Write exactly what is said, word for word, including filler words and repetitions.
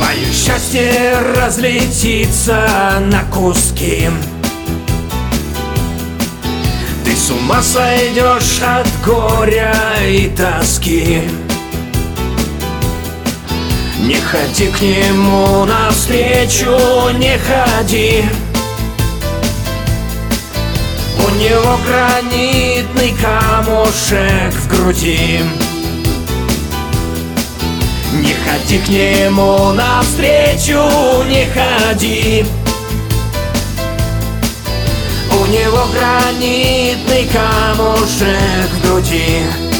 Твое счастье разлетится на куски. Ты с ума сойдешь от горя и тоски. Не ходи к нему навстречу, не ходи. У него гранитный камушек в груди. Не ходи к нему навстречу, не ходи. У него гранитный камушек в груди.